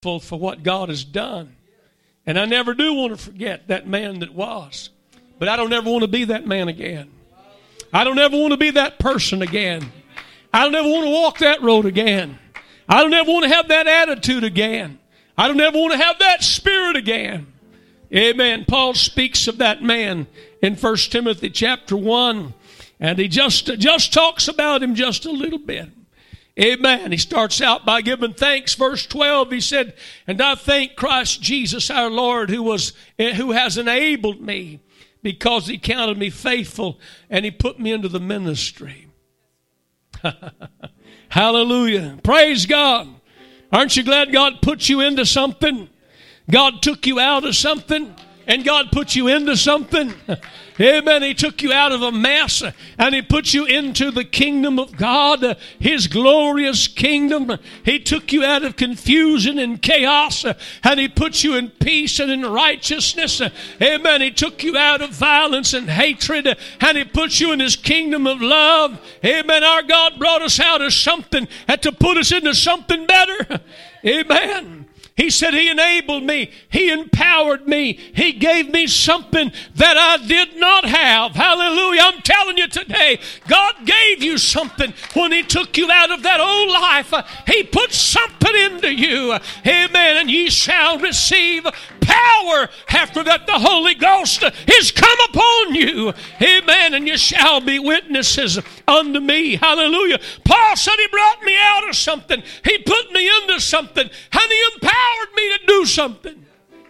for what God has done. And I never do want to forget that man that was. But I don't ever want to be that man again. I don't ever want to be that person again. I don't ever want to walk that road again. I don't ever want to have that attitude again. I don't ever want to have that spirit again. Amen. Paul speaks of that man in 1 Timothy chapter 1. And he just talks about him just a little bit. Amen. He starts out by giving thanks. Verse 12, he said, "And I thank Christ Jesus our Lord who has enabled me because he counted me faithful and he put me into the ministry." Hallelujah. Praise God. Aren't you glad God put you into something? God took you out of something and God put you into something. Amen. He took you out of a mess and He put you into the kingdom of God, His glorious kingdom. He took you out of confusion and chaos and He put you in peace and in righteousness. Amen. He took you out of violence and hatred and He put you in His kingdom of love. Amen. Our God brought us out of something and to put us into something better. Amen. He said He enabled me. He empowered me. He gave me something that I did not have. Hallelujah. I'm telling you today, God gave you something when He took you out of that old life. He put something into you. Amen. And ye shall receive power after that the Holy Ghost is come upon you. Amen. And you shall be witnesses unto me. Hallelujah. Paul said He brought me out of something. He put me into something. And He empowered me to do something.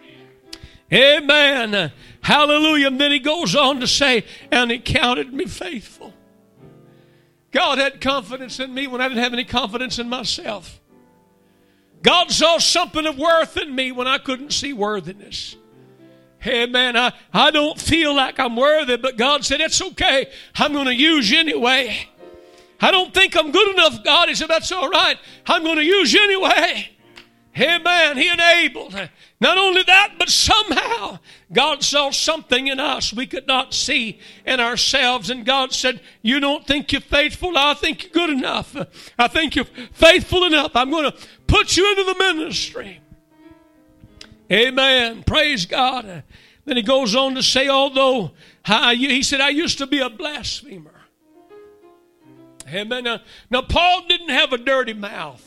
Amen. Hallelujah. And then he goes on to say, and He counted me faithful. God had confidence in me when I didn't have any confidence in myself. God saw something of worth in me when I couldn't see worthiness. Amen. I don't feel like I'm worthy, but God said, it's okay. I'm going to use you anyway. I don't think I'm good enough, God. He said, that's all right. I'm going to use you anyway. Amen. He enabled. Not only that, but somehow God saw something in us we could not see in ourselves. And God said, you don't think you're faithful? I think you're good enough. I think you're faithful enough. I'm going to put you into the ministry. Amen. Praise God. Then he goes on to say, although he said, I used to be a blasphemer. Amen. Now Paul didn't have a dirty mouth.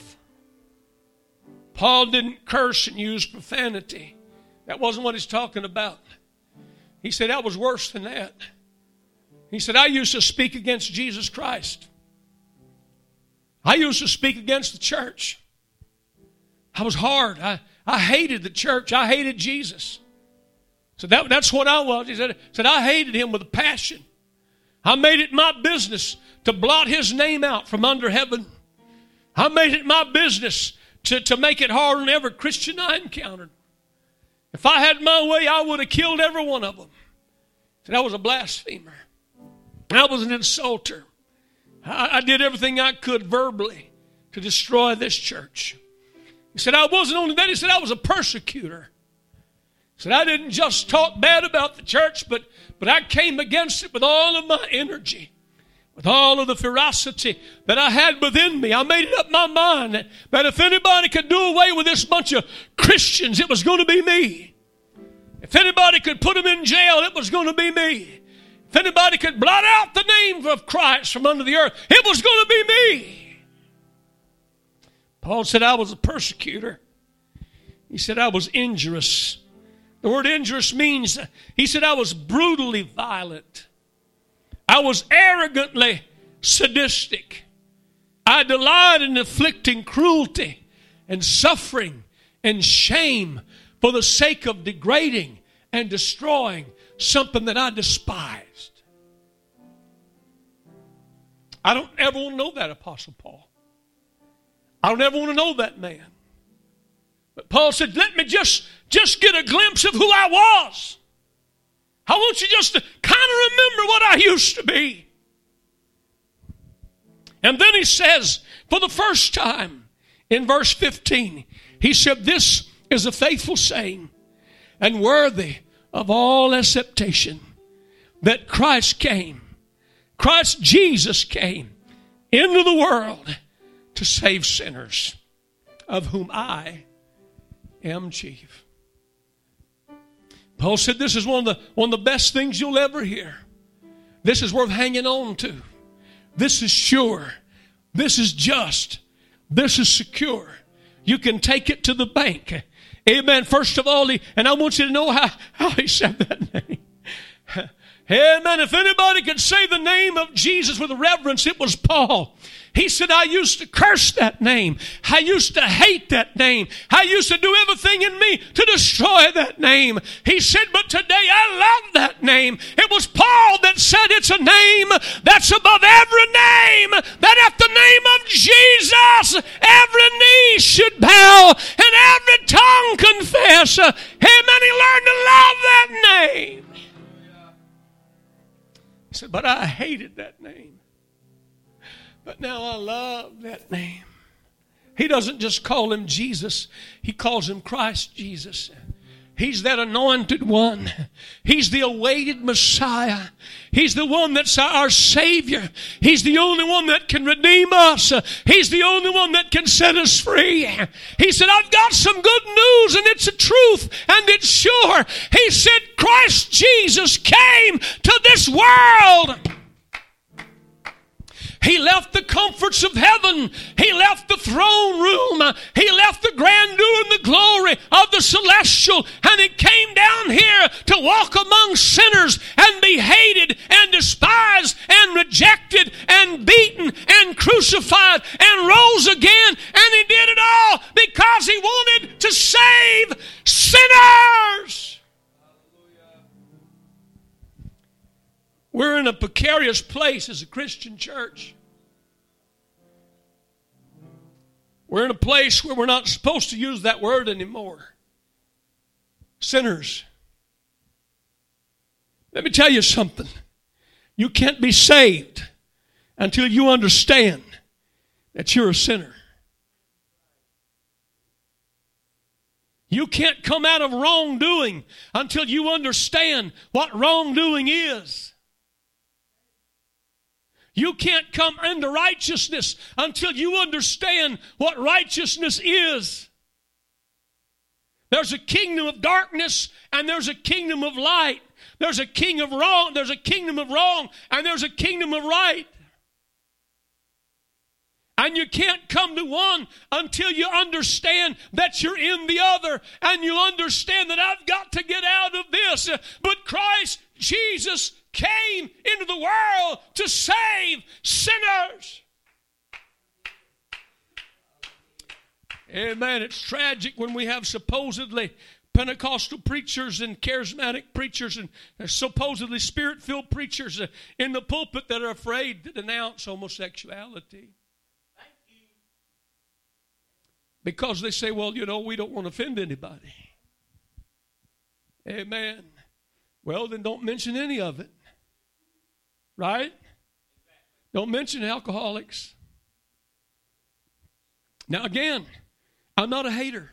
Paul didn't curse and use profanity. That wasn't what he's talking about. He said that was worse than that. He said, I used to speak against Jesus Christ. I used to speak against the church. I was hard. I hated the church. I hated Jesus. So that's what I was. He said I hated Him with a passion. I made it my business to blot His name out from under heaven. I made it my business to make it hard on every Christian I encountered. If I had my way, I would have killed every one of them. He said I was a blasphemer. I was an insulter. I did everything I could verbally to destroy this church. He said I wasn't only that, he said I was a persecutor. He said I didn't just talk bad about the church, but I came against it with all of my energy. With all of the ferocity that I had within me. I made it up my mind that if anybody could do away with this bunch of Christians, it was going to be me. If anybody could put them in jail, it was going to be me. If anybody could blot out the name of Christ from under the earth, it was going to be me. Paul said I was a persecutor. He said I was injurious. The word injurious means, he said I was brutally violent. I was arrogantly sadistic. I delighted in inflicting cruelty and suffering and shame for the sake of degrading and destroying something that I despised. I don't ever want to know that Apostle Paul. I don't ever want to know that man. But Paul said, let me just get a glimpse of who I was. I want you just to kind of remember what I used to be. And then he says, for the first time, in verse 15, he said, this is a faithful saying and worthy of all acceptation, that Christ Jesus came into the world to save sinners, of whom I am chief. Paul said this is one of the best things you'll ever hear. This is worth hanging on to. This is sure. This is just. This is secure. You can take it to the bank. Amen. First of all, and I want you to know how he said that name. Amen. If anybody could say the name of Jesus with reverence, it was Paul. He said, I used to curse that name. I used to hate that name. I used to do everything in me to destroy that name. He said, but today I love that name. It was Paul that said it's a name that's above every name, that at the name of Jesus, every knee should bow and every tongue confess. Amen. He learned to love that name. He said, but I hated that name. But now I love that name. He doesn't just call him Jesus. He calls him Christ Jesus. He's that anointed one. He's the awaited Messiah. He's the one that's our Savior. He's the only one that can redeem us. He's the only one that can set us free. He said, I've got some good news, and it's a truth, and it's sure. He said, Christ Jesus came to this world. He left the comforts of heaven. He left the throne room. He left the grandeur and the glory of the celestial. And he came down here to walk among sinners and be hated and despised and rejected and beaten and crucified and rose again. And he did it all because he wanted to save sinners. We're in a precarious place as a Christian church. We're in a place where we're not supposed to use that word anymore. Sinners. Let me tell you something. You can't be saved until you understand that you're a sinner. You can't come out of wrongdoing until you understand what wrongdoing is. You can't come into righteousness until you understand what righteousness is. There's a kingdom of darkness and there's a kingdom of light. There's a king of wrong, there's a kingdom of wrong, and there's a kingdom of right. And you can't come to one until you understand that you're in the other, and you understand that I've got to get out of this. But Christ Jesus came into the world to save sinners. Amen. It's tragic when we have supposedly Pentecostal preachers and charismatic preachers and supposedly spirit-filled preachers in the pulpit that are afraid to denounce homosexuality. Because they say, well, you know, we don't want to offend anybody. Amen. Well, then don't mention any of it. Right? Don't mention alcoholics. Now again, I'm not a hater.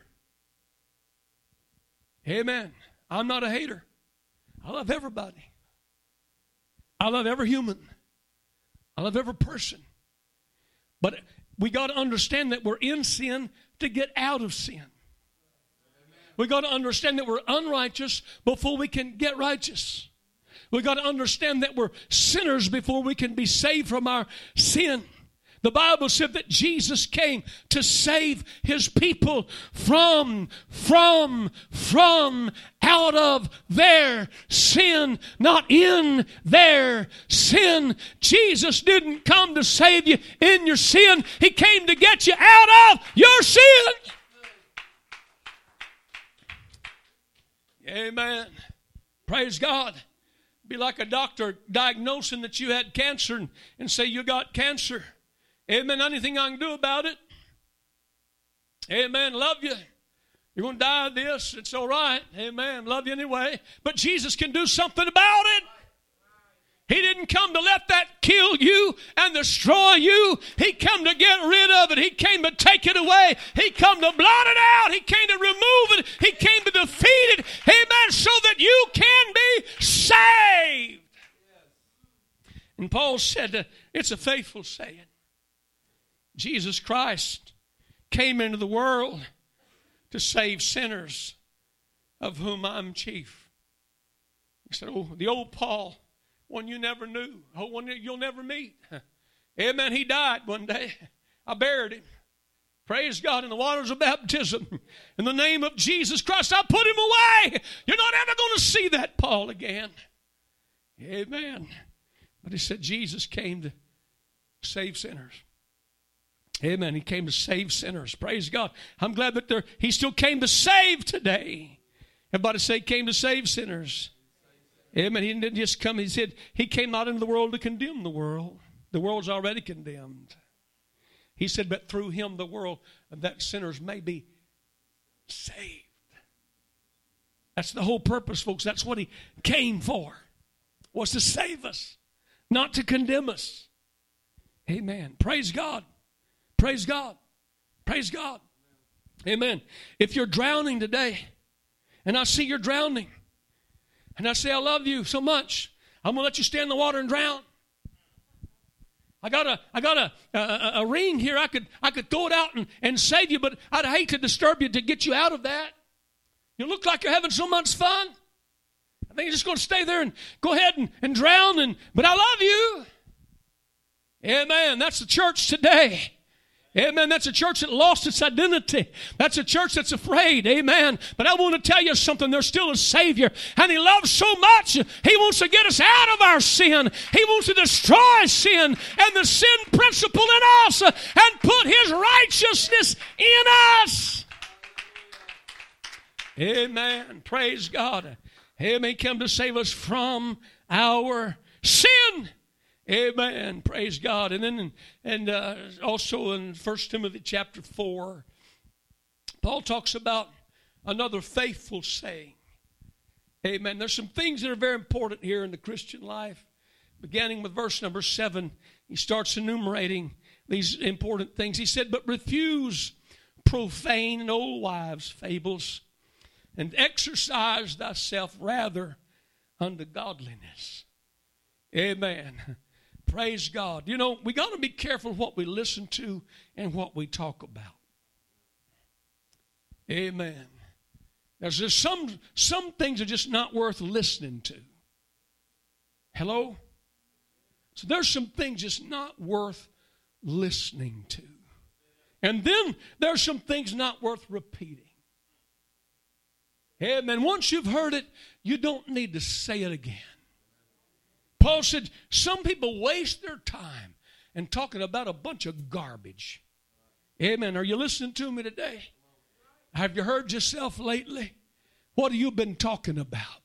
Amen. I'm not a hater. I love everybody. I love every human. I love every person. But we got to understand that we're in sin to get out of sin. We got to understand that we're unrighteous before we can get righteous. We got to understand that we're sinners before we can be saved from our sin. The Bible said that Jesus came to save his people from out of their sin, not in their sin. Jesus didn't come to save you in your sin. He came to get you out of your sin. Amen. Praise God. Be like a doctor diagnosing that you had cancer and say you got cancer. Amen. Anything I can do about it? Amen. Love you. You're going to die of this. It's all right. Amen. Love you anyway. But Jesus can do something about it. He didn't come to let that kill you and destroy you. He came to get rid of it. He came to take it away. He came to blot it out. He came to remove it. He came to defeat it. Amen. So that you can be saved. And Paul said, it's a faithful saying. Jesus Christ came into the world to save sinners, of whom I'm chief. He said, oh, the old Paul, one you never knew, one you'll never meet. Amen. He died one day. I buried him. Praise God, in the waters of baptism. In the name of Jesus Christ, I put him away. You're not ever going to see that Paul again. Amen. But he said Jesus came to save sinners. Amen. He came to save sinners. Praise God. I'm glad that he still came to save today. Everybody say, came to save sinners. Amen. He didn't just come. He said he came not into the world to condemn the world. The world's already condemned. He said, but through him the world, that sinners may be saved. That's the whole purpose, folks. That's what he came for, was to save us, not to condemn us. Amen. Praise God. Praise God. Praise God. Amen. If you're drowning today, and I see you're drowning, and I say, I love you so much, I'm going to let you stay in the water and drown. I got a ring here. I could throw it out and save you, but I'd hate to disturb you to get you out of that. You look like you're having so much fun. I think you're just going to stay there and go ahead and drown. But I love you. Amen. That's the church today. Amen. That's a church that lost its identity. That's a church that's afraid. Amen. But I want to tell you something. There's still a Savior. And He loves so much. He wants to get us out of our sin. He wants to destroy sin and the sin principle in us and put His righteousness in us. Amen. Praise God. Amen. He came to save us from our sin. Amen. Praise God. And then also in 1 Timothy chapter 4, Paul talks about another faithful saying. Amen. There's some things that are very important here in the Christian life. Beginning with verse number 7, he starts enumerating these important things. He said, but refuse profane and old wives' fables, and exercise thyself rather unto godliness. Amen. Praise God. You know, we got to be careful what we listen to and what we talk about. Amen. There's just some things are just not worth listening to. Hello? So there's some things just not worth listening to. And then there's some things not worth repeating. Amen. Once you've heard it, you don't need to say it again. Paul said, some people waste their time in talking about a bunch of garbage. Amen. Are you listening to me today? Have you heard yourself lately? What have you been talking about?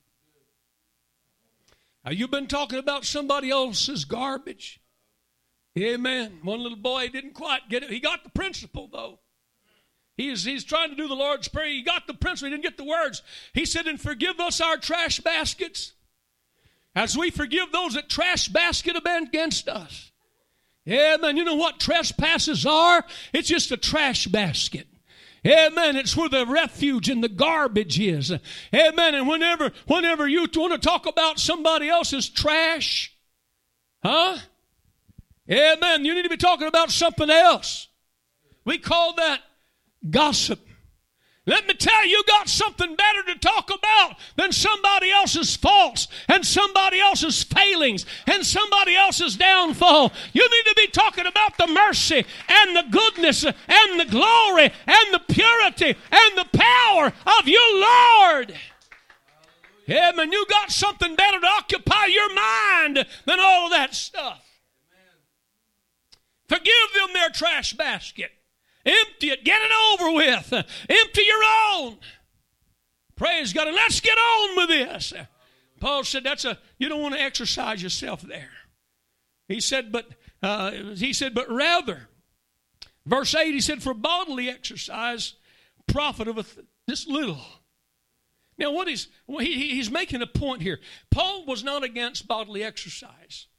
Have you been talking about somebody else's garbage? Amen. One little boy didn't quite get it. He got the principle, though. He's trying to do the Lord's Prayer. He got the principle. He didn't get the words. He said, and forgive us our trash baskets, as we forgive those that trash basket against us. Amen. You know what trespasses are? It's just a trash basket. Amen. It's where the refuge and the garbage is. Amen. And whenever you want to talk about somebody else's trash, Amen, you need to be talking about something else. We call that gossip. Let me tell you, you got something better to talk about than somebody else's faults and somebody else's failings and somebody else's downfall. You need to be talking about the mercy and the goodness and the glory and the purity and the power of your Lord. Amen. You got something better to occupy your mind than all of that stuff. Forgive them their trash basket. Empty it. Get it over with. Empty your own. Praise God. And let's get on with this. Paul said you don't want to exercise yourself there. He said, but rather, verse 8, he said, for bodily exercise profiteth this little. Now, he's making a point here. Paul was not against bodily exercise.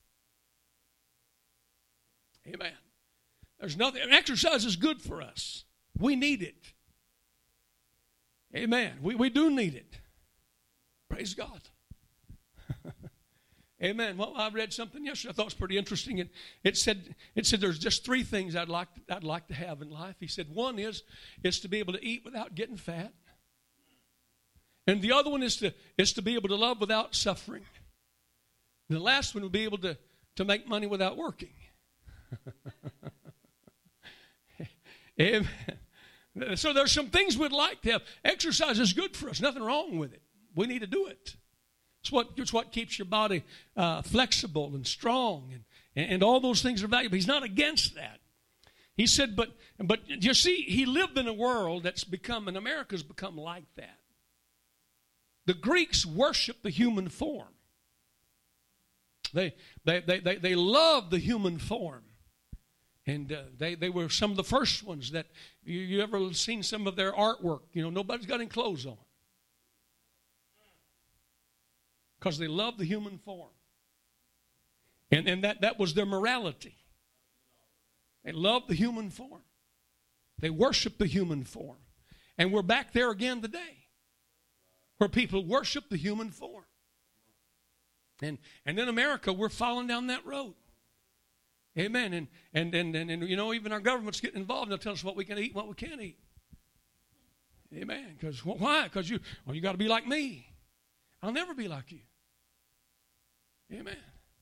Amen. There's nothing. Exercise is good for us. We need it. Amen. We do need it. Praise God. Amen. Well, I read something yesterday I thought was pretty interesting. It said there's just three things I'd like to have in life. He said one is to be able to eat without getting fat. And the other one is to be able to love without suffering. And the last one would be able to make money without working. Amen. So there's some things we'd like to have. Exercise is good for us. Nothing wrong with it. We need to do it. It's what keeps your body flexible and strong, and all those things are valuable. He's not against that. He said, but you see, he lived in a world that's become, and America's become like that. The Greeks worshiped the human form. They loved the human form. And they were some of the first ones that you ever seen some of their artwork. You know, nobody's got any clothes on. Because they loved the human form. And that was their morality. They loved the human form. They worshiped the human form. And we're back there again today, where people worship the human form. And in America, we're following down that road. Amen. And you know, even our government's getting involved. And they'll tell us what we can eat and what we can't eat. Amen. Because why? Because you got to be like me. I'll never be like you. Amen.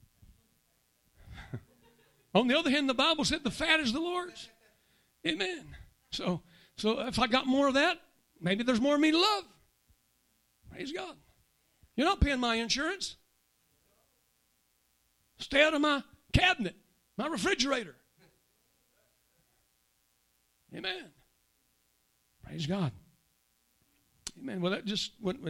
On the other hand, the Bible said the fat is the Lord's. Amen. So if I got more of that, maybe there's more of me to love. Praise God. You're not paying my insurance. Stay out of my cabinet, my refrigerator. Amen. Praise God. Amen. Well, that's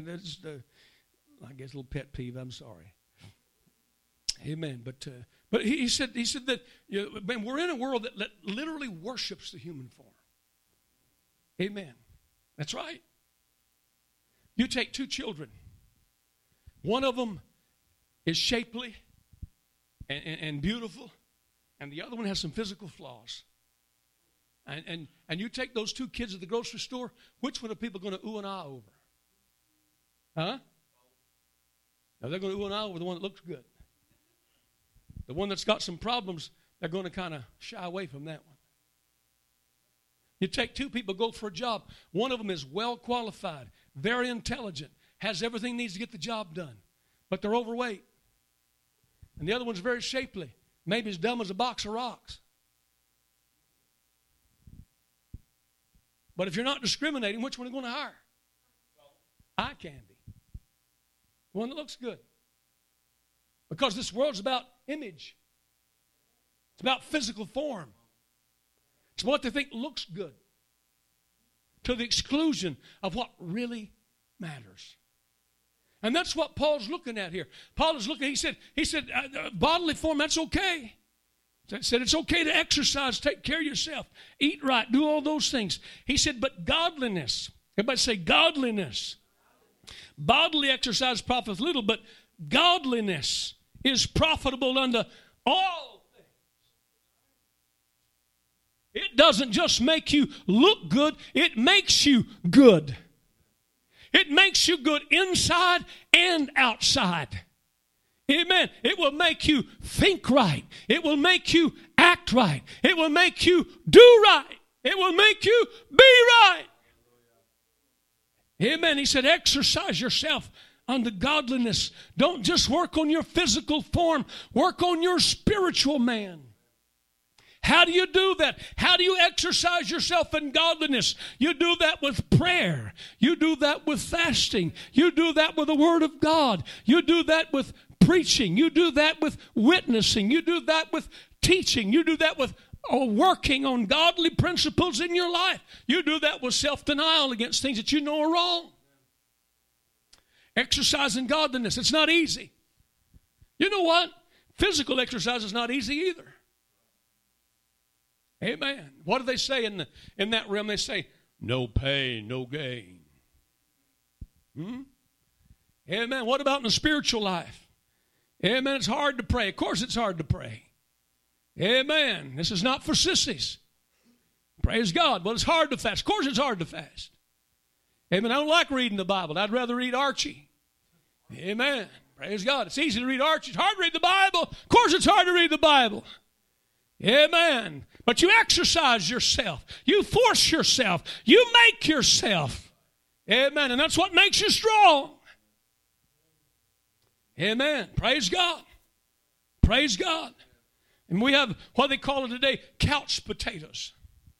I guess a little pet peeve. I'm sorry. Amen. But he said that man, we're in a world that literally worships the human form. Amen. That's right. You take two children. One of them is shapely and beautiful, and the other one has some physical flaws. And you take those two kids at the grocery store, which one are people going to ooh and ah over? Huh? Now they're going to ooh and ah over the one that looks good. The one that's got some problems, they're going to kind of shy away from that one. You take two people, go for a job. One of them is well qualified, very intelligent, has everything needs to get the job done, but they're overweight. And the other one's very shapely, maybe as dumb as a box of rocks. But if you're not discriminating, which one are you going to hire? Eye candy. The one that looks good. Because this world's about image. It's about physical form. It's what they think looks good, to the exclusion of what really matters. And that's what Paul's looking at here. Paul is looking, he said, bodily form, that's okay. He said it's okay to exercise, take care of yourself, eat right, do all those things. He said, but godliness, everybody say godliness. Bodily exercise profiteth little, but godliness is profitable unto all things. It doesn't just make you look good, it makes you good. It makes you good inside and outside. Amen. It will make you think right. It will make you act right. It will make you do right. It will make you be right. Amen. He said, exercise yourself unto godliness. Don't just work on your physical form. Work on your spiritual man. How do you do that? How do you exercise yourself in godliness? You do that with prayer. You do that with fasting. You do that with the Word of God. You do that with preaching. You do that with witnessing. You do that with teaching. You do that with working on godly principles in your life. You do that with self-denial against things that you know are wrong. Exercising godliness. It's not easy. You know what? Physical exercise is not easy either. Amen. What do they say in that realm? They say, no pain, no gain. Amen. What about in the spiritual life? Amen. It's hard to pray. Of course it's hard to pray. Amen. This is not for sissies. Praise God. Well, it's hard to fast. Of course it's hard to fast. Amen. I don't like reading the Bible. I'd rather read Archie. Amen. Praise God. It's easy to read Archie. It's hard to read the Bible. Of course it's hard to read the Bible. Amen. But you exercise yourself. You force yourself. You make yourself. Amen. And that's what makes you strong. Amen. Praise God. Praise God. And we have what they call it today, couch potatoes.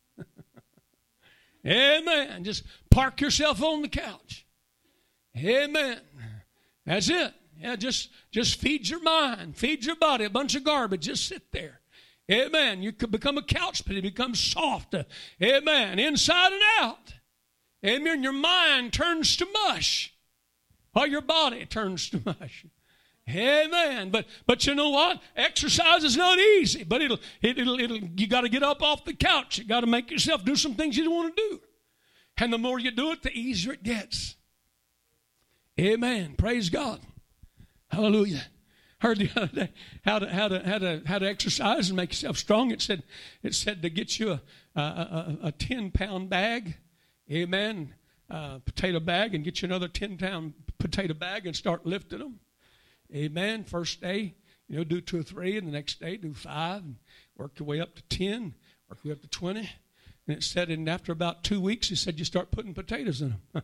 Amen. Just park yourself on the couch. Amen. That's it. Yeah, just feed your mind, feed your body, a bunch of garbage. Just sit there. Amen. You could become a couch potato, become soft. Amen. Inside and out. Amen. Your mind turns to mush, while your body turns to mush. Amen. But you know what? Exercise is not easy, but it'll you got to get up off the couch. You got to make yourself do some things you don't want to do. And the more you do it, the easier it gets. Amen. Praise God. Hallelujah. Heard the other day how to exercise and make yourself strong. It said to get you a 10-pound bag. Amen. Potato bag, and get you another 10-pound potato bag and start lifting them. Amen. First day, do 2 or 3, and the next day do 5, and work your way up to 10, work your way up to 20. And it said, and after about 2 weeks, he said you start putting potatoes in them.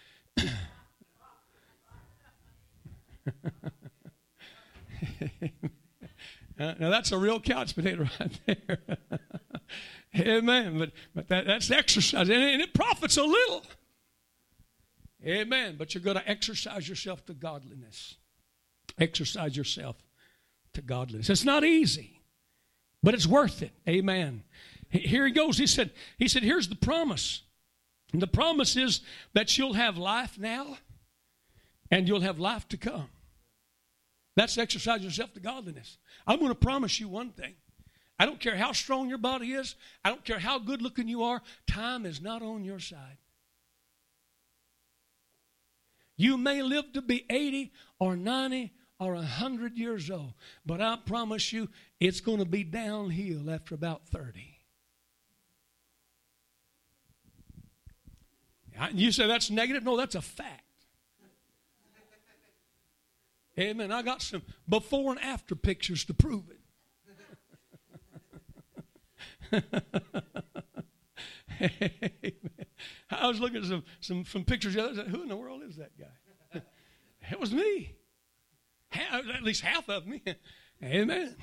Now that's a real couch potato right there. Amen. But that's exercise, and it profits a little. Amen. But you're going to exercise yourself to godliness. Exercise yourself to godliness. It's not easy, but it's worth it. Amen. Here he goes. He said, here's the promise. And the promise is that you'll have life now and you'll have life to come. That's exercise yourself to godliness. I'm going to promise you one thing. I don't care how strong your body is. I don't care how good looking you are. Time is not on your side. You may live to be 80 or 90 or 100 years old, but I promise you it's going to be downhill after about 30. You say that's negative? No, that's a fact. Amen. I got some before and after pictures to prove it. Amen. I was looking at some pictures the other day. Who in the world is that guy? It was me. At least half of me. Amen.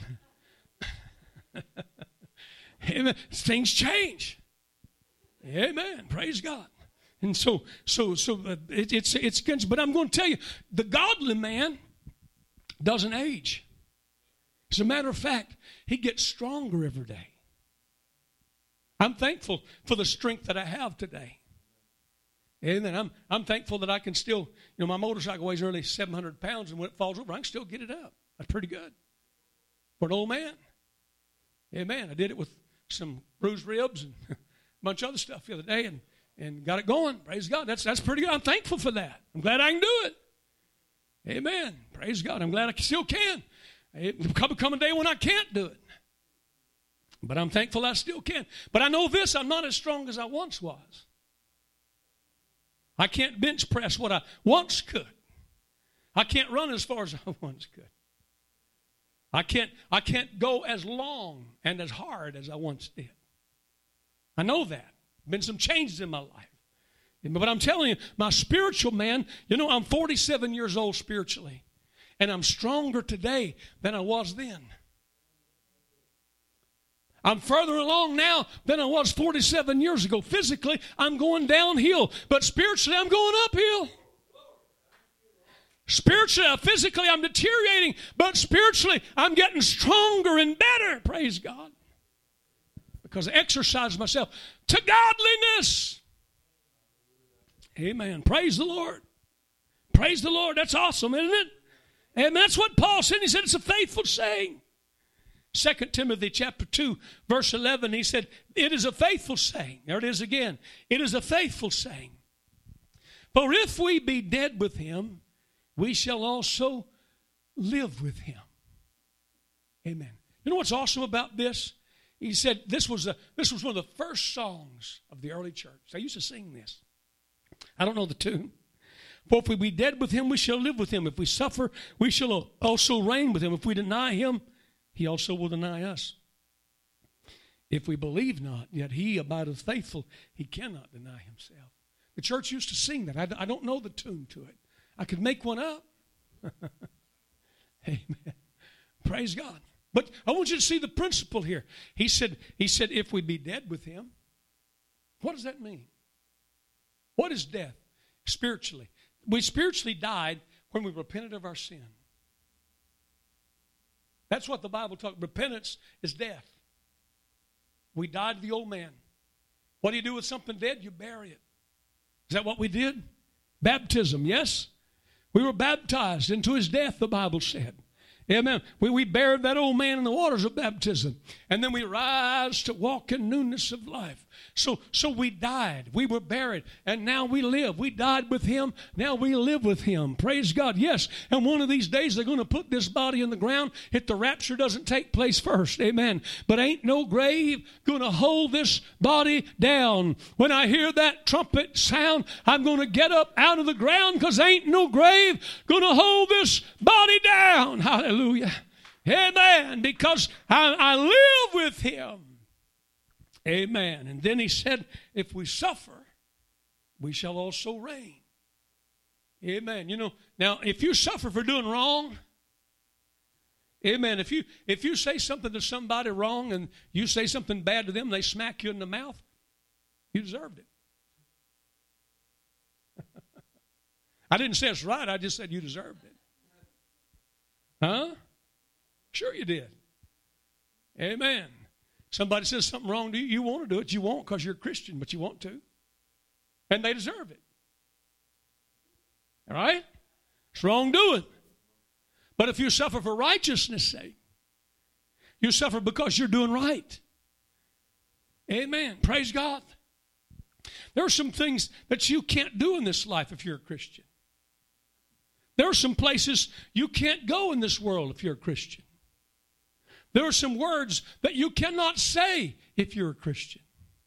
Amen. Things change. Amen. Praise God. And so it's. But I'm going to tell you, the godly man doesn't age. As a matter of fact, he gets stronger every day. I'm thankful for the strength that I have today. Amen. I'm thankful that I can still, my motorcycle weighs nearly 700 pounds, and when it falls over, I can still get it up. That's pretty good for an old man. Amen. I did it with some bruised ribs and a bunch of other stuff the other day, and got it going. Praise God. That's pretty good. I'm thankful for that. I'm glad I can do it. Amen. Praise God. I'm glad I still can. There'll come a day when I can't do it. But I'm thankful I still can. But I know this, I'm not as strong as I once was. I can't bench press what I once could. I can't run as far as I once could. I can't go as long and as hard as I once did. I know that. Been some changes in my life. But I'm telling you, my spiritual man, I'm 47 years old spiritually. And I'm stronger today than I was then. I'm further along now than I was 47 years ago. Physically, I'm going downhill. But spiritually, I'm going uphill. Spiritually, physically, I'm deteriorating. But spiritually, I'm getting stronger and better. Praise God. Because I exercise myself to godliness. Amen. Praise the Lord. Praise the Lord. That's awesome, isn't it? And that's what Paul said. He said it's a faithful saying. 2 Timothy chapter 2, verse 11, he said, it is a faithful saying. There it is again. It is a faithful saying. For if we be dead with him, we shall also live with him. Amen. You know what's awesome about this? He said this was one of the first songs of the early church. They used to sing this. I don't know the tune. For if we be dead with him, we shall live with him. If we suffer, we shall also reign with him. If we deny him, he also will deny us. If we believe not, yet he abideth faithful, he cannot deny himself. The church used to sing that. I don't know the tune to it. I could make one up. Amen. Praise God. But I want you to see the principle here. He said, if we be dead with him, what does that mean? What is death spiritually? We spiritually died when we repented of our sin. That's what the Bible talks. Repentance is death. We died to the old man. What do you do with something dead? You bury it. Is that what we did? Baptism, yes. We were baptized into his death, the Bible said. Amen. We buried that old man in the waters of baptism. And then we rise to walk in newness of life. So we died. We were buried. And now we live. We died with him. Now we live with him. Praise God. Yes. And one of these days they're going to put this body in the ground if the rapture doesn't take place first. Amen. But ain't no grave going to hold this body down. When I hear that trumpet sound, I'm going to get up out of the ground because ain't no grave going to hold this body down. Hallelujah. Amen. Because I live with him. Amen. And then he said, if we suffer, we shall also reign. Amen. You know, now if you suffer for doing wrong, amen. If you say something to somebody wrong and you say something bad to them, they smack you in the mouth, you deserved it. I didn't say it's right. I just said you deserved it. Huh? Sure you did. Amen. Somebody says something wrong to you, you want to do it. You won't because you're a Christian, but you want to. And they deserve it. All right? It's wrongdoing. But if you suffer for righteousness' sake, you suffer because you're doing right. Amen. Praise God. There are some things that you can't do in this life if you're a Christian. There are some places you can't go in this world if you're a Christian. There are some words that you cannot say if you're a Christian.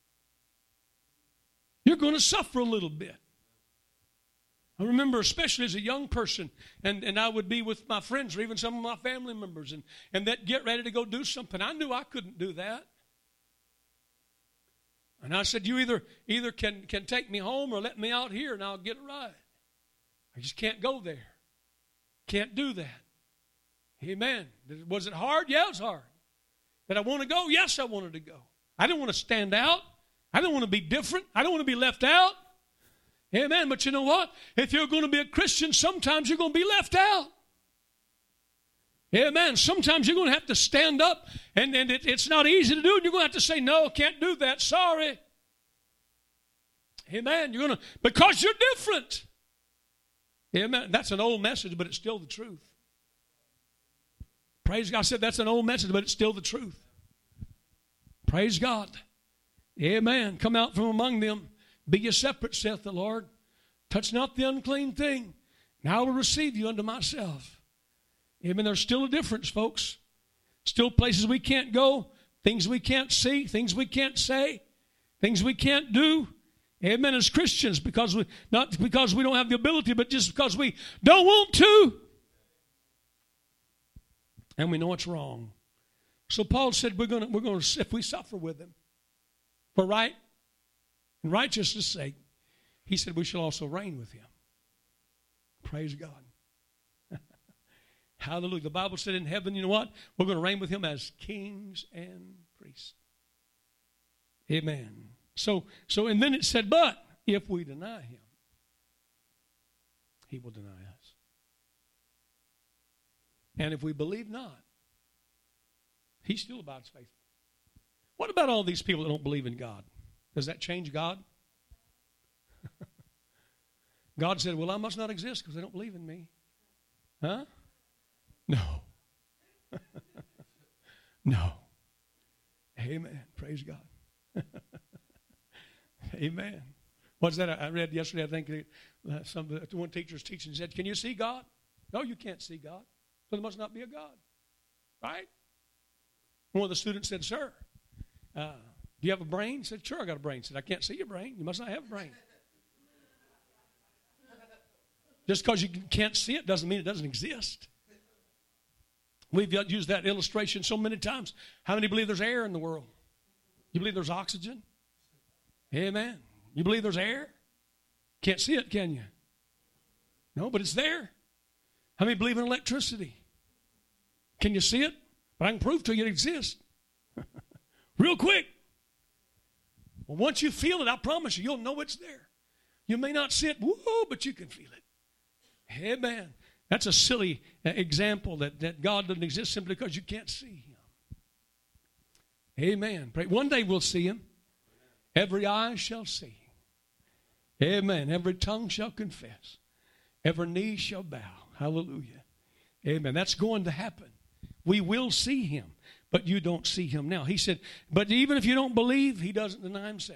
You're going to suffer a little bit. I remember, especially as a young person, and I would be with my friends or even some of my family members, and they'd get ready to go do something. I knew I couldn't do that. And I said, you either can take me home or let me out here and I'll get a ride. I just can't go there. Can't do that. Amen. Was it hard? Yeah, it was hard. Did I want to go? Yes, I wanted to go. I didn't want to stand out. I didn't want to be different. I don't want to be left out. Amen. But you know what? If you're going to be a Christian, sometimes you're going to be left out. Amen. Sometimes you're going to have to stand up, and it's not easy to do. You're going to have to say, no, can't do that. Sorry. Amen. You're going to, because you're different. Amen. That's an old message, but it's still the truth. Praise God. I said that's an old message, but it's still the truth. Praise God. Amen. Come out from among them. Be ye separate, saith the Lord. Touch not the unclean thing. Now I will receive you unto myself. Amen. There's still a difference, folks. Still places we can't go, things we can't see, things we can't say, things we can't do. Amen. As Christians, not because we don't have the ability, but just because we don't want to. And we know it's wrong. So Paul said we're going to if we suffer with him for right and righteousness' sake, he said we shall also reign with him. Praise God. Hallelujah. The Bible said in heaven, you know what? We're going to reign with him as kings and priests. Amen. So and then it said, but if we deny him, he will deny us. And if we believe not, he still abides faithful. What about all these people that don't believe in God? Does that change God? God said, well, I must not exist because they don't believe in me. Huh? No. No. Amen. Praise God. Amen. What's that? I read yesterday, I think one teacher was teaching and said, can you see God? No, you can't see God. So there must not be a God. Right? One of the students said, sir, do you have a brain? He said, sure, I got a brain. He said, I can't see your brain. You must not have a brain. Just because you can't see it doesn't mean it doesn't exist. We've used that illustration so many times. How many believe there's air in the world? You believe there's oxygen? Amen. You believe there's air? Can't see it, can you? No, but it's there. How many believe in electricity? Can you see it? But I can prove to you it exists. Real quick. Well, once you feel it, I promise you, you'll know it's there. You may not see it, whoa, but you can feel it. Amen. That's a silly example that God doesn't exist simply because you can't see Him. Amen. One day we'll see Him. Every eye shall see. Amen. Every tongue shall confess. Every knee shall bow. Hallelujah. Amen. That's going to happen. We will see Him, but you don't see Him now. He said, but even if you don't believe, He doesn't deny Himself.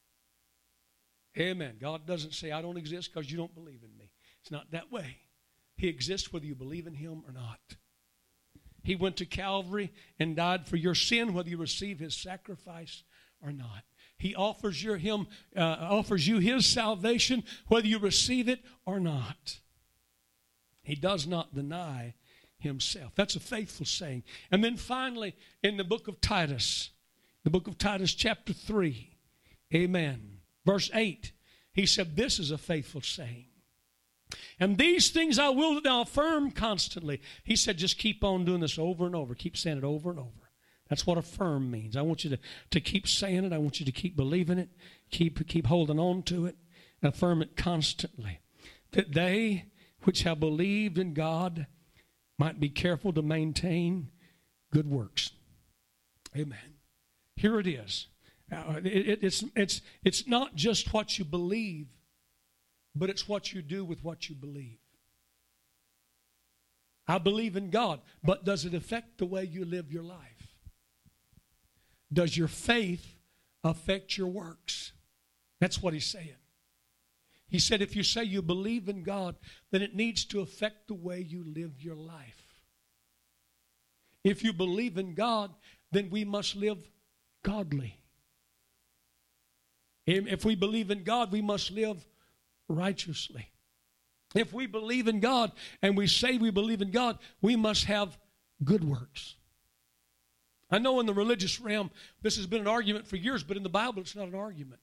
Amen. God doesn't say, I don't exist because you don't believe in me. It's not that way. He exists whether you believe in Him or not. He went to Calvary and died for your sin, whether you receive His sacrifice or not. He offers you His salvation, whether you receive it or not. He does not deny Himself. That's a faithful saying. And then finally, in the book of Titus chapter 3, amen, verse 8, he said, this is a faithful saying. And these things I will now affirm constantly. He said, just keep on doing this over and over. Keep saying it over and over. That's what affirm means. I want you to keep saying it. I want you to keep believing it. Keep holding on to it. Affirm it constantly. That they which have believed in God might be careful to maintain good works. Amen. Here it is. It's not just what you believe, but it's what you do with what you believe. I believe in God, but does it affect the way you live your life? Does your faith affect your works? That's what he's saying. He said if you say you believe in God, then it needs to affect the way you live your life. If you believe in God, then we must live godly. If we believe in God, we must live righteously. If we believe in God and we say we believe in God, we must have good works. I know in the religious realm this has been an argument for years, but in the Bible it's not an argument.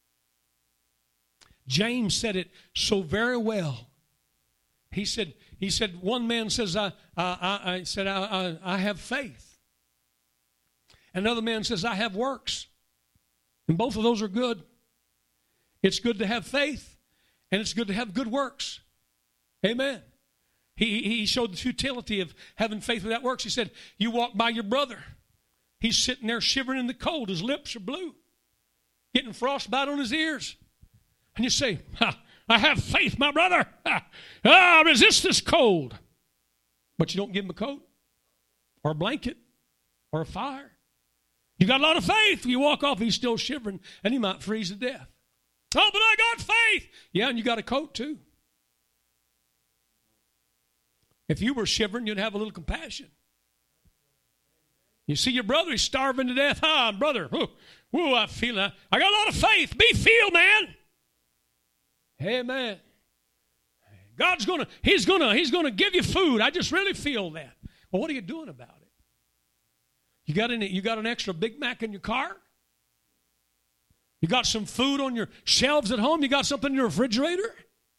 James said it so very well. He said one man says I have faith. Another man says I have works. And both of those are good. It's good to have faith. And it's good to have good works. Amen. He showed the futility of having faith without works. He said, you walk by your brother. He's sitting there shivering in the cold. His lips are blue. Getting frostbite on his ears. And you say, I have faith, my brother. Resist this cold. But you don't give him a coat or a blanket or a fire. You got a lot of faith. You walk off, he's still shivering, and he might freeze to death. Oh, but I got faith. Yeah, and you got a coat too. If you were shivering, you'd have a little compassion. You see your brother, he's starving to death. Brother, I feel that. I got a lot of faith. Be filled, man. Amen. He's gonna give you food. I just really feel that. Well, what are you doing about it? You got an extra Big Mac in your car? You got some food on your shelves at home? You got something in your refrigerator?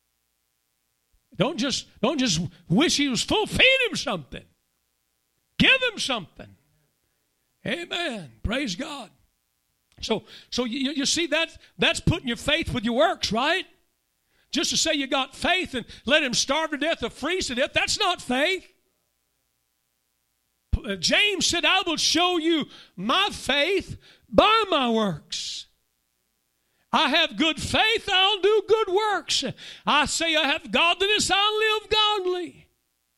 Don't just wish he was full. Feed him something. Give him something. Amen. Praise God. So you see that's putting your faith with your works, right? Just to say you got faith and let him starve to death or freeze to death, that's not faith. James said, I will show you my faith by my works. I have good faith, I'll do good works. I say I have godliness, I'll live godly.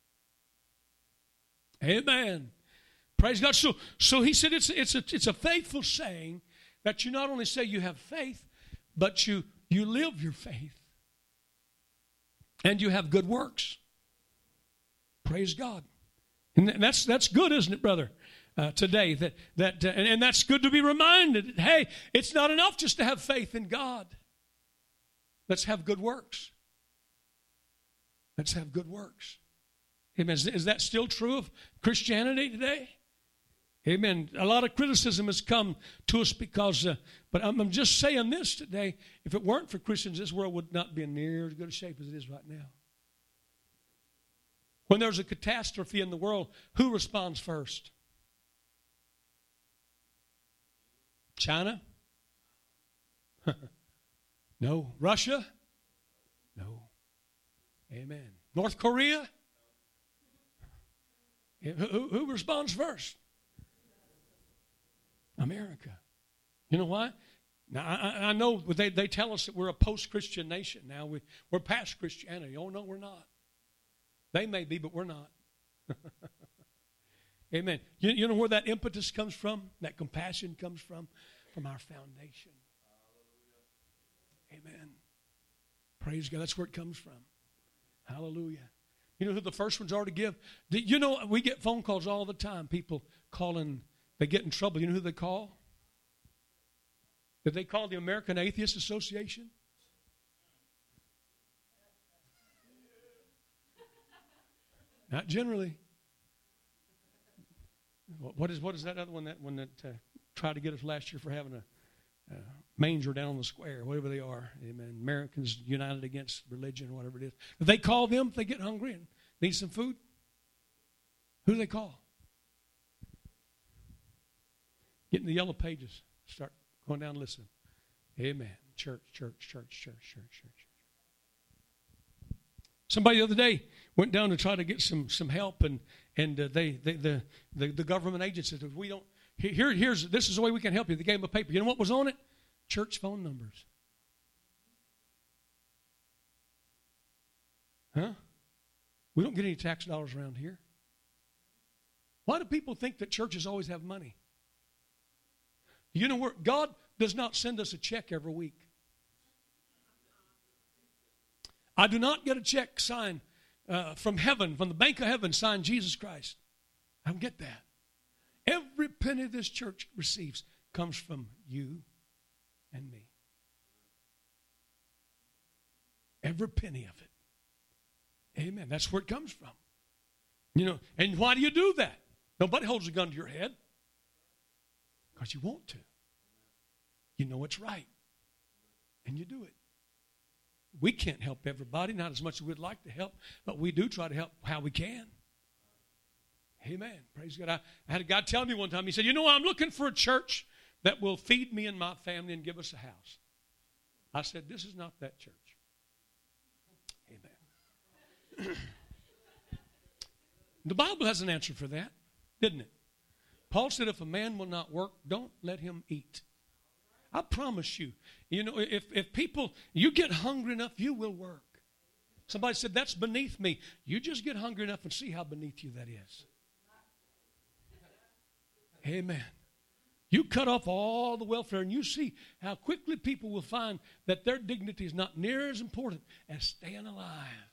Amen. Praise God. So he said it's a faithful saying that you not only say you have faith, but you live your faith. And you have good works. Praise God. And that's good, isn't it, brother? Today, and that's good to be reminded. Hey, it's not enough just to have faith in God. Let's have good works. Let's have good works. Amen. Is that still true of Christianity today? Amen. A lot of criticism has come to us because, but I'm just saying this today. If it weren't for Christians, this world would not be in near as good a shape as it is right now. When there's a catastrophe in the world, who responds first? China? No. Russia? No. Amen. North Korea? Who responds first? America. You know why? Now, I know they tell us that we're a post-Christian nation now. We're past Christianity. Oh, no, we're not. They may be, but we're not. Amen. You know where that impetus comes from? That compassion comes from? From our foundation. Amen. Praise God. That's where it comes from. Hallelujah. You know who the first ones are to give? You know, we get phone calls all the time. People calling, they get in trouble. You know who they call? Did they call the American Atheist Association? Not generally. What is that other one? That one that tried to get us last year for having a manger down on the square, whatever they are. Amen. Americans United Against Religion, whatever it is. Do they call them if they get hungry and need some food? Who do they call? Get in the yellow pages. Start going down and listen. Amen. Church. Somebody the other day went down to try to get some help, and the government agency said, "We don't. This is the way we can help you." They gave them a paper. You know what was on it? Church phone numbers. Huh? We don't get any tax dollars around here. Why do people think that churches always have money? You know where God does not send us a check every week. I do not get a check signed from heaven, from the bank of heaven, signed Jesus Christ. I don't get that. Every penny this church receives comes from you and me. Every penny of it. Amen. That's where it comes from. You know, and why do you do that? Nobody holds a gun to your head. Because you want to. You know it's right. And you do it. We can't help everybody, not as much as we'd like to help, but we do try to help how we can. Amen. Praise God. I had a guy tell me one time, he said, "You know, I'm looking for a church that will feed me and my family and give us a house." I said, "This is not that church." Amen. The Bible has an answer for that, didn't it? Paul said, if a man will not work, don't let him eat. I promise you, you know, if people, you get hungry enough, you will work. Somebody said, "That's beneath me." You just get hungry enough and see how beneath you that is. Amen. You cut off all the welfare and you see how quickly people will find that their dignity is not near as important as staying alive.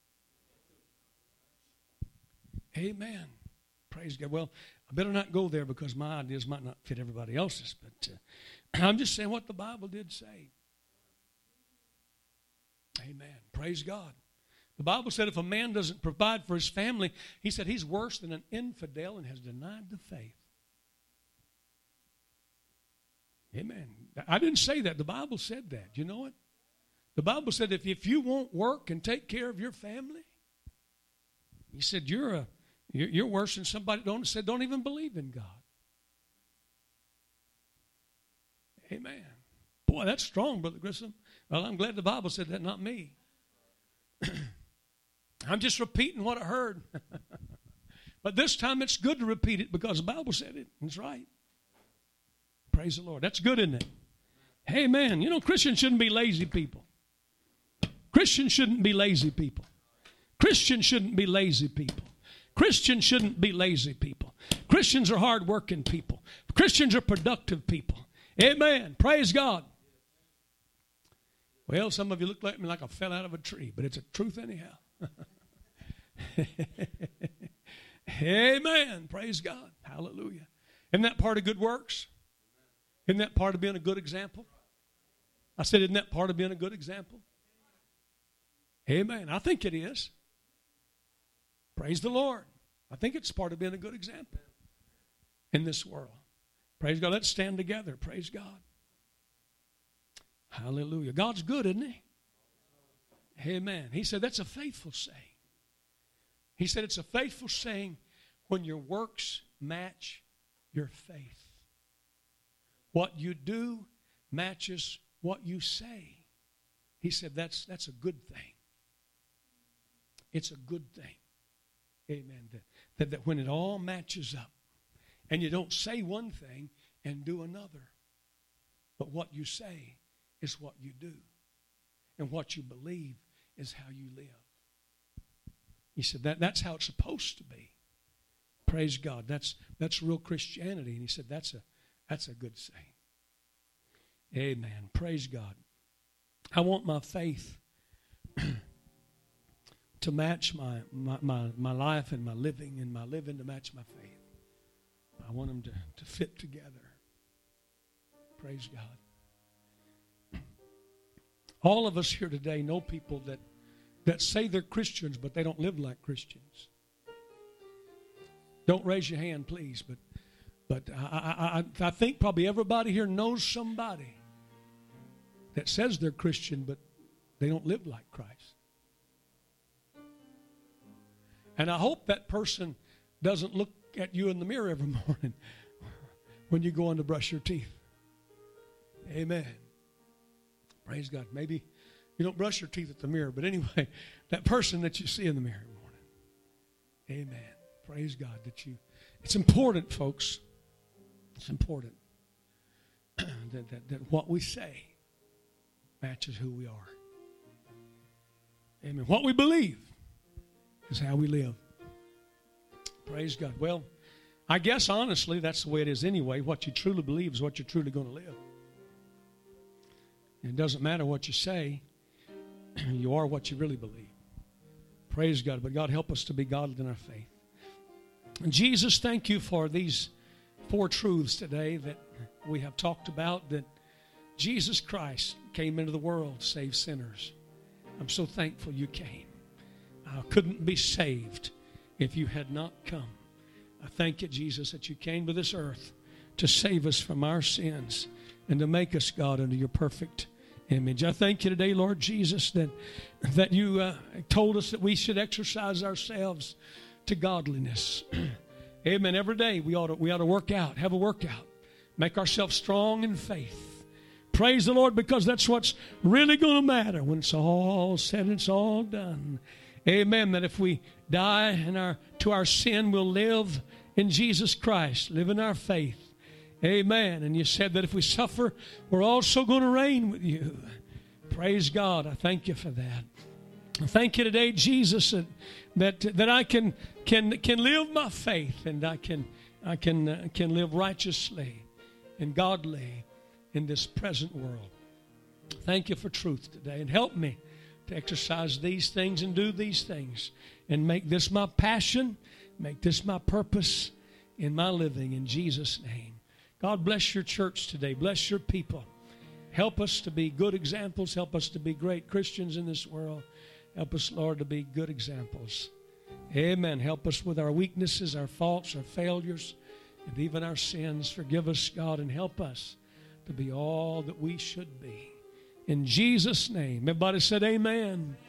Amen. Praise God. Well, I better not go there because my ideas might not fit everybody else's, but I'm just saying what the Bible did say. Amen. Praise God. The Bible said if a man doesn't provide for his family, he said he's worse than an infidel and has denied the faith. Amen. I didn't say that. The Bible said that. You know it? The Bible said if you won't work and take care of your family, he said you're worse than somebody that don't even believe in God. Amen. Boy, that's strong, Brother Grissom. Well, I'm glad the Bible said that, not me. I'm just repeating what I heard. But this time it's good to repeat it because the Bible said it. It's right. Praise the Lord. That's good, isn't it? Amen. You know, Christians shouldn't be lazy people. Christians shouldn't be lazy people. Christians shouldn't be lazy people. Christians shouldn't be lazy people. Christians are hard-working people. Christians are productive people. Amen. Praise God. Well, some of you look like me like I fell out of a tree, but it's a truth anyhow. Amen. Praise God. Hallelujah. Isn't that part of good works? Isn't that part of being a good example? I said, isn't that part of being a good example? Amen. I think it is. Praise the Lord. I think it's part of being a good example in this world. Praise God. Let's stand together. Praise God. Hallelujah. God's good, isn't He? Amen. He said that's a faithful saying. He said it's a faithful saying when your works match your faith. What you do matches what you say. He said that's a good thing. It's a good thing. Amen. That when it all matches up and you don't say one thing and do another, but what you say is what you do. And what you believe is how you live. He said that's how it's supposed to be. Praise God. That's real Christianity. And he said that's a good saying. Amen. Praise God. I want my faith to match my life and my living to match my faith. I want them to fit together. Praise God. All of us here today know people that say they're Christians, but they don't live like Christians. Don't raise your hand, please, but I think probably everybody here knows somebody that says they're Christian, but they don't live like Christ. And I hope that person doesn't look at you in the mirror every morning when you go in to brush your teeth. Amen. Praise God. Maybe you don't brush your teeth at the mirror, but anyway, that person that you see in the mirror every morning. Amen. Praise God it's important, folks. It's important that what we say matches who we are. Amen. What we believe is how we live. Praise God. Well, I guess honestly that's the way it is anyway. What you truly believe is what you're truly going to live. And it doesn't matter what you say. You are what you really believe. Praise God. But God, help us to be godly in our faith. And Jesus, thank you for these 4 truths today that we have talked about, that Jesus Christ came into the world to save sinners. I'm so thankful you came. I couldn't be saved if you had not come. I thank you, Jesus, that you came to this earth to save us from our sins and to make us, God, into your perfect image. I thank you today, Lord Jesus, that you told us that we should exercise ourselves to godliness. Amen. Every day we ought to work out, have a workout, make ourselves strong in faith. Praise the Lord, because that's what's really going to matter when it's all said and it's all done. Amen. That if we die to our sin, we'll live in Jesus Christ, live in our faith. Amen. And you said that if we suffer, we're also going to reign with you. Praise God. I thank you for that. I thank you today, Jesus, that I can live my faith, and I can live righteously and godly in this present world. Thank you for truth today, and help me to exercise these things and do these things and make this my passion, make this my purpose in my living, in Jesus' name. God bless your church today. Bless your people. Help us to be good examples. Help us to be great Christians in this world. Help us, Lord, to be good examples. Amen. Help us with our weaknesses, our faults, our failures, and even our sins. Forgive us, God, and help us to be all that we should be. In Jesus' name. Everybody said amen.